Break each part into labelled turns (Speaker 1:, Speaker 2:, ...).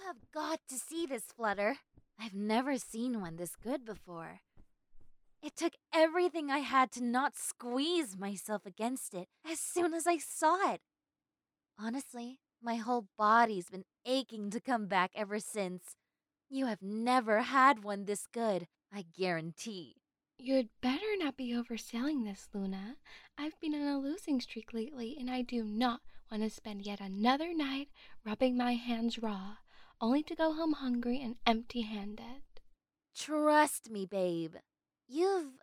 Speaker 1: have got to see this, Flutter. I've never seen one this good before. It took everything I had to not squeeze myself against it as soon as I saw it. Honestly, my whole body's been aching to come back ever since. You have never had one this good, I guarantee.
Speaker 2: You'd better not be overselling this, Luna. I've been on a losing streak lately, and I do not want to spend yet another night rubbing my hands raw, only to go home hungry and empty-handed.
Speaker 1: Trust me, babe. You've,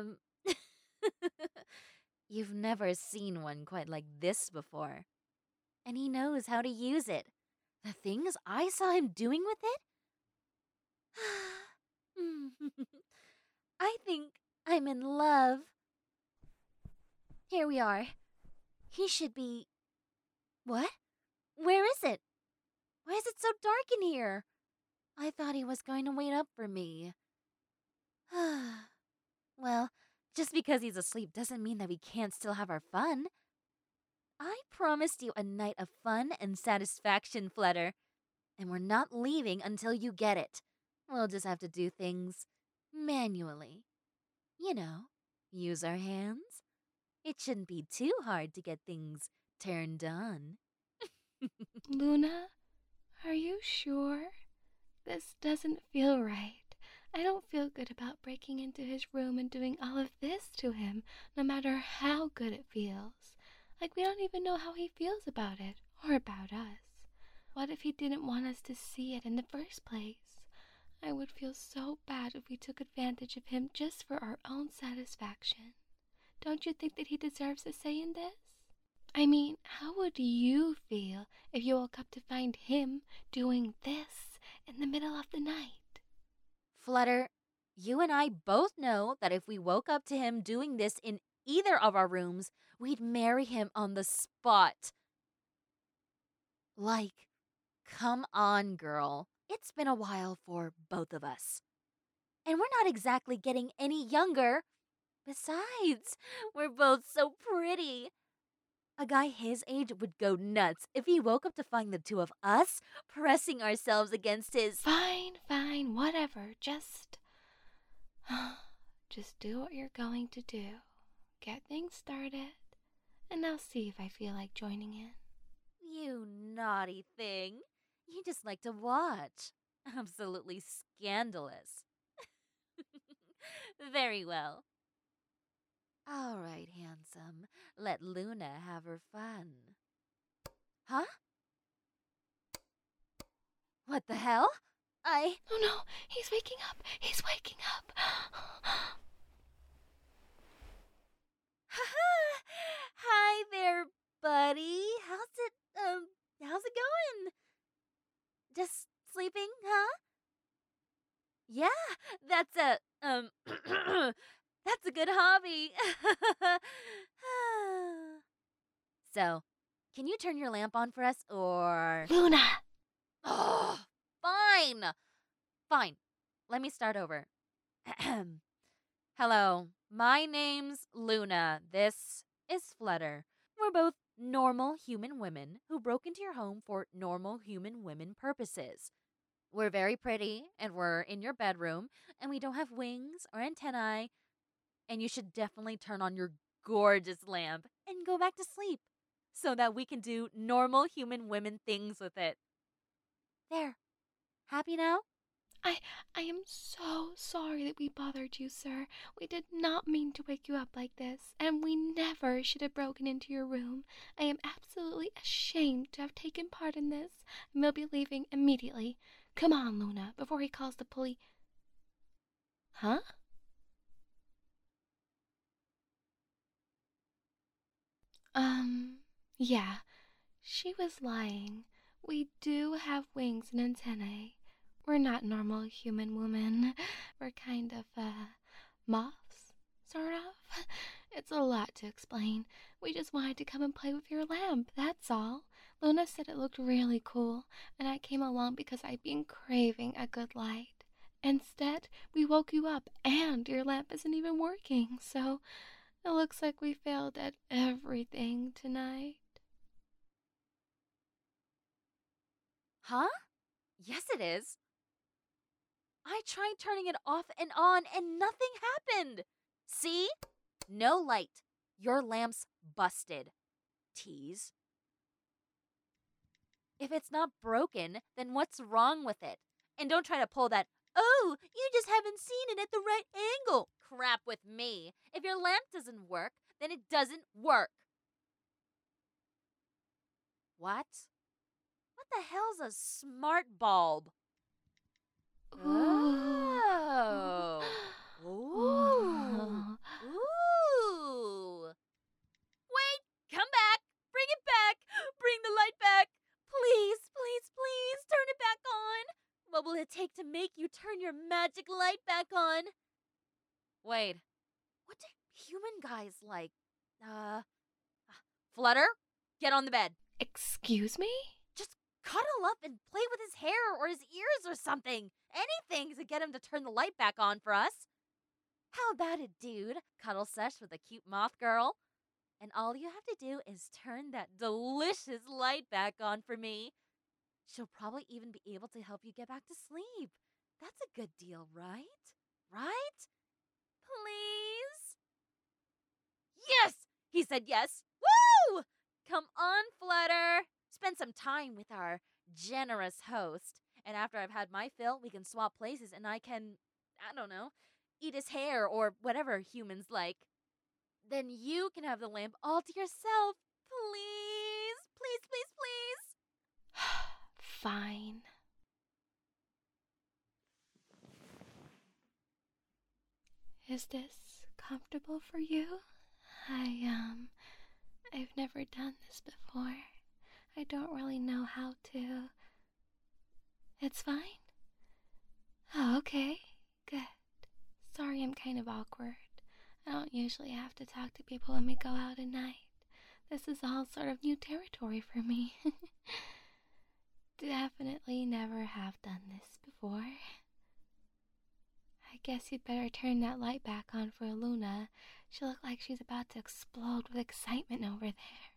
Speaker 1: you've never seen one quite like this before. And he knows how to use it. The things I saw him doing with it? I think I'm in love. Here we are. He should be. What? Where is it? Why is it so dark in here? I thought he was going to wait up for me. Well, just because he's asleep doesn't mean that we can't still have our fun. I promised you a night of fun and satisfaction, Flutter, and we're not leaving until you get it. We'll just have to do things manually. You know, use our hands. It shouldn't be too hard to get things turned on.
Speaker 2: Luna, are you sure? This doesn't feel right. I don't feel good about breaking into his room and doing all of this to him, no matter how good it feels. Like we don't even know how he feels about it, or about us. What if he didn't want us to see it in the first place? I would feel so bad if we took advantage of him just for our own satisfaction. Don't you think that he deserves a say in this? I mean, how would you feel if you woke up to find him doing this in the middle of the night?
Speaker 1: Flutter, you and I both know that if we woke up to him doing this in either of our rooms, we'd marry him on the spot. Like, come on, girl. It's been a while for both of us. And we're not exactly getting any younger. Besides, we're both so pretty. A guy his age would go nuts if he woke up to find the two of us pressing ourselves against his.
Speaker 2: Fine, whatever. Just do what you're going to do. Get things started, and I'll see if I feel like joining in.
Speaker 1: You naughty thing. You just like to watch. Absolutely scandalous. Very well. All right, handsome. Let Luna have her fun. Huh? What the hell?
Speaker 2: Oh no, he's waking up. He's waking up.
Speaker 1: Hi there, buddy. How's it going? Just sleeping, huh? Yeah, that's that's a good hobby. So, can you turn your lamp on for us, or?
Speaker 2: Luna!
Speaker 1: Oh, fine. Fine. Let me start over. Hello, my name's Luna. This is Flutter. We're both normal human women who broke into your home for normal human women purposes. We're very pretty, and we're in your bedroom, and we don't have wings or antennae, and you should definitely turn on your gorgeous lamp and go back to sleep so that we can do normal human women things with it. There. Happy now?
Speaker 2: I I am so sorry that we bothered you, sir. We did not mean to wake you up like this, and we never should have broken into your room. I am absolutely ashamed to have taken part in this, and we'll be leaving immediately. Come on, Luna, before he calls the police. Huh? Yeah, she was lying. We do have wings and antennae. We're not normal human women. We're kind of, moths, sort of. It's a lot to explain. We just wanted to come and play with your lamp, that's all. Luna said it looked really cool, and I came along because I'd been craving a good light. Instead, we woke you up, and your lamp isn't even working, so it looks like we failed at everything tonight.
Speaker 1: Huh? Yes, it is. I tried turning it off and on and nothing happened. See? No light. Your lamp's busted. Tease. If it's not broken, then what's wrong with it? And don't try to pull that, oh, you just haven't seen it at the right angle crap with me. If your lamp doesn't work, then it doesn't work. What? What the hell's a smart bulb?
Speaker 2: Ooh.
Speaker 1: Oh. Ooh. Ooh. Wait, come back. Bring it back. Bring the light back. Please, please, please turn it back on. What will it take to make you turn your magic light back on? Wait, what do human guys like? Flutter, get on the bed.
Speaker 2: Excuse me?
Speaker 1: Just cuddle up and play with his hair or his ears or something. Anything to get him to turn the light back on for us. How about it, dude? Cuddle sesh with a cute moth girl. And all you have to do is turn that delicious light back on for me. She'll probably even be able to help you get back to sleep. That's a good deal, right? Right? Please? Yes! He said yes. Woo! Come on, Flutter. Spend some time with our generous host. And after I've had my fill, we can swap places and I can, I don't know, eat his hair or whatever humans like. Then you can have the lamp all to yourself. Please, please, please, please.
Speaker 2: Fine. Is this comfortable for you? I've never done this before. I don't really know how to. It's fine? Oh, okay. Good. Sorry I'm kind of awkward. I don't usually have to talk to people when we go out at night. This is all sort of new territory for me. Definitely never have done this before. I guess you'd better turn that light back on for Luna. She'll look like she's about to explode with excitement over there.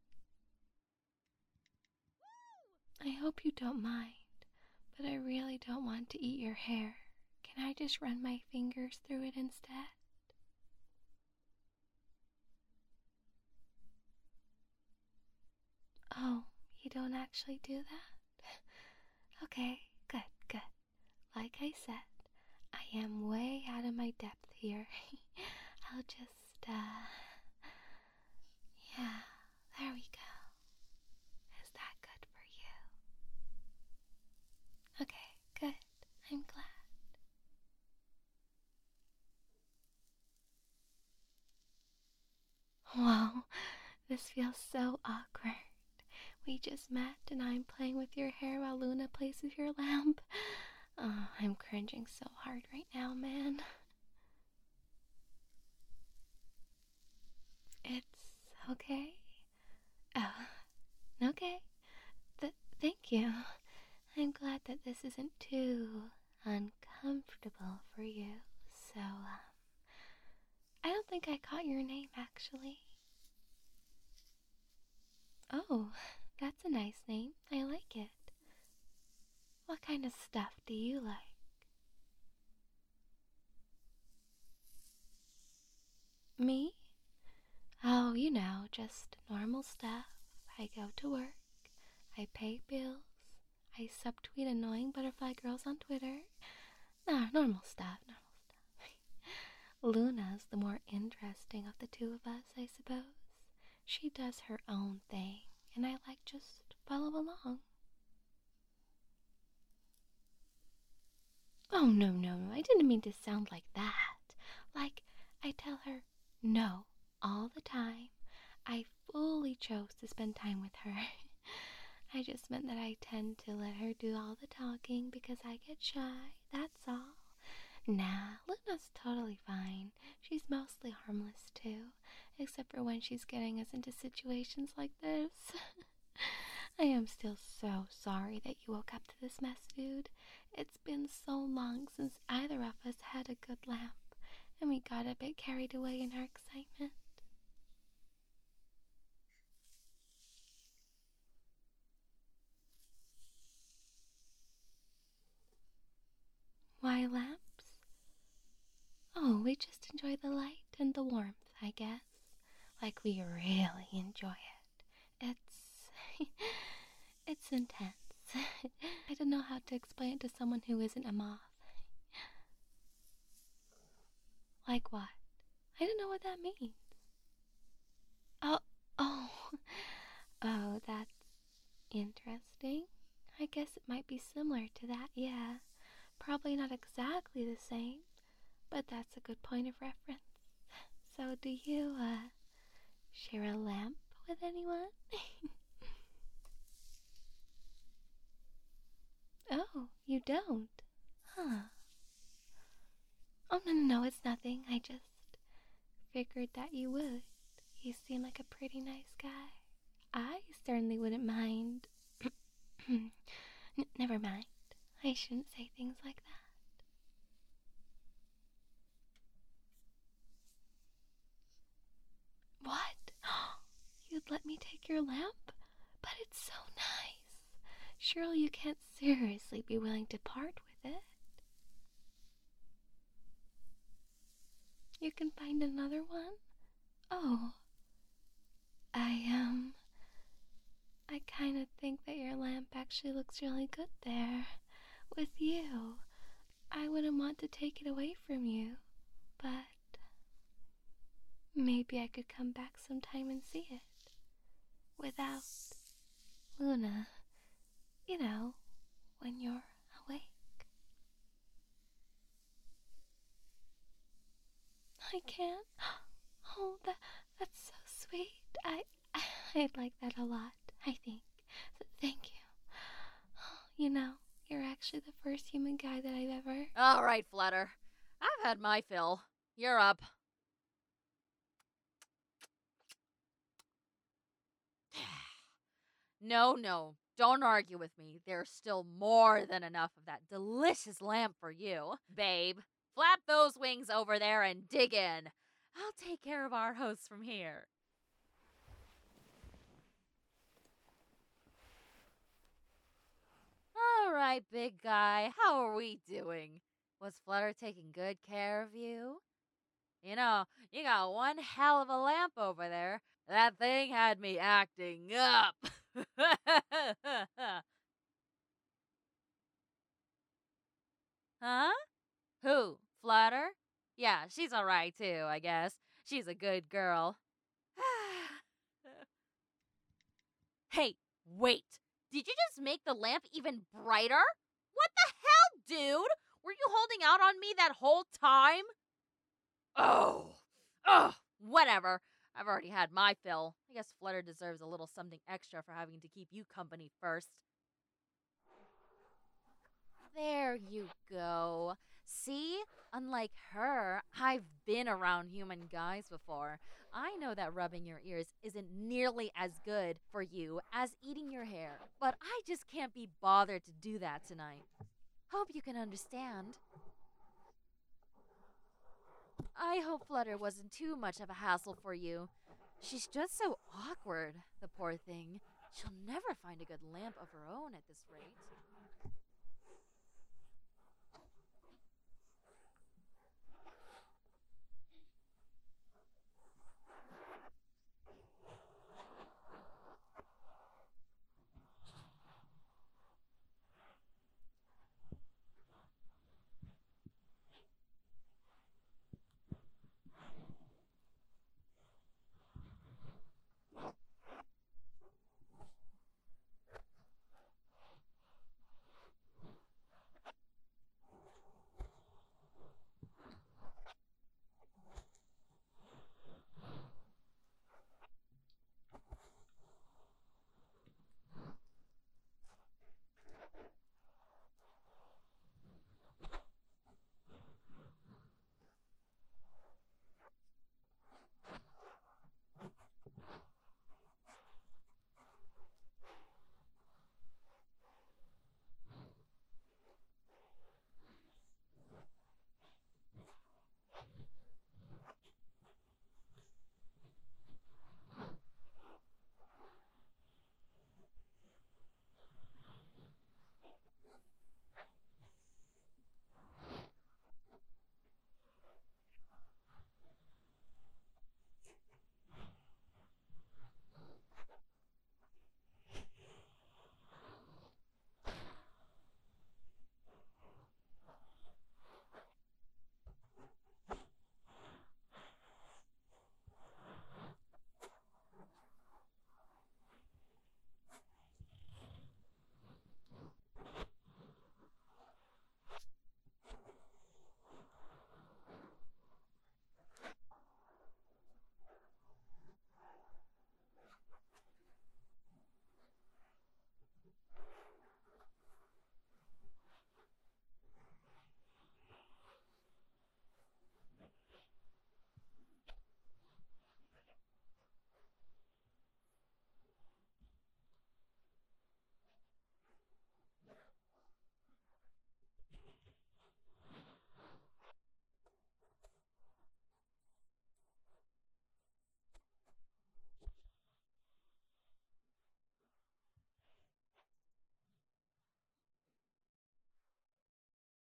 Speaker 2: I hope you don't mind, but I really don't want to eat your hair. Can I just run my fingers through it instead? Oh, you don't actually do that? Okay, good, good. Like I said, I am way out of my depth here. I'll just, yeah, there we go. Is that good for you? Okay, good. I'm glad. Whoa, this feels so awkward. We just met and I'm playing with your hair while Luna plays with your lamp. Oh, I'm cringing so hard right now, man. It's okay? Oh, okay. Thank you. I'm glad that this isn't too uncomfortable for you. So, I don't think I caught your name, actually. Oh, that's a nice name. I like it. What kind of stuff do you like? Me? Oh, you know, just normal stuff. I go to work. I pay bills. I subtweet annoying butterfly girls on Twitter. Nah, normal stuff, normal stuff. Luna's the more interesting of the two of us, I suppose. She does her own thing, and I like just follow along. Oh, no, no, I didn't mean to sound like that. Like, I tell her no all the time. I fully chose to spend time with her. I just meant that I tend to let her do all the talking because I get shy, that's all. Nah, Luna's totally fine. She's mostly harmless too, except for when she's getting us into situations like this. I am still so sorry that you woke up to this mess, dude. It's been so long since either of us had a good lamp, and we got a bit carried away in our excitement. Why lamps? Oh, we just enjoy the light and the warmth, I guess. Like we really enjoy it. It's intense. I don't know how to explain it to someone who isn't a moth. Like what? I don't know what that means. Oh, oh, oh, that's interesting. I guess it might be similar to that, yeah. Probably not exactly the same, but that's a good point of reference. So, do you, share a lamp with anyone? Oh, you don't? Huh. Oh, no, it's nothing. I just figured that you would. You seem like a pretty nice guy. I certainly wouldn't mind. Never mind. I shouldn't say things like that. What? You'd let me take your lamp? But it's so nice. Surely you can't seriously be willing to part with it. You can find another one? Oh, I, I kind of think that your lamp actually looks really good there. With you. I wouldn't want to take it away from you, but maybe I could come back sometime and see it. Without Luna. You know, when you're awake. I can't. Oh, that's so sweet. I'd like that a lot, I think. So thank you. You know, you're actually the first human guy that I've ever...
Speaker 1: All right, Flutter. I've had my fill. You're up. No. Don't argue with me. There's still more than enough of that delicious lamp for you. Babe, flap those wings over there and dig in. I'll take care of our hosts from here. All right, big guy. How are we doing? Was Flutter taking good care of you? You know, you got one hell of a lamp over there. That thing had me acting up. Huh? Who? Flutter? Yeah, she's alright too, I guess. She's a good girl. Hey, wait. Did you just make the lamp even brighter? What the hell, dude? Were you holding out on me that whole time? Oh. Ugh. Whatever. I've already had my fill. I guess Flutter deserves a little something extra for having to keep you company first. There you go. See? Unlike her, I've been around human guys before. I know that rubbing your ears isn't nearly as good for you as eating your hair, but I just can't be bothered to do that tonight. Hope you can understand. I hope Flutter wasn't too much of a hassle for you. She's just so awkward, the poor thing. She'll never find a good lamp of her own at this rate.